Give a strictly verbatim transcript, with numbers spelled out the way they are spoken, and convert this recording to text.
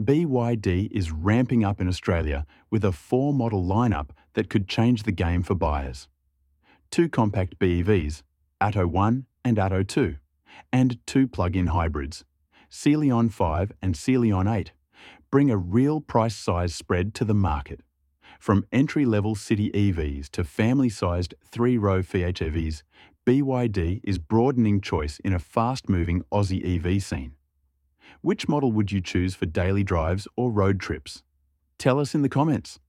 B Y D is ramping up in Australia with a four-model lineup that could change the game for buyers. Two compact B E Vs, Atto one and Atto two, and two plug-in hybrids, Celion five and Celion eight, bring a real price-size spread to the market. From entry-level city E Vs to family-sized three-row Fiat E Vs, B Y D is broadening choice in a fast-moving Aussie E V scene. Which model would you choose for daily drives or road trips? Tell us in the comments.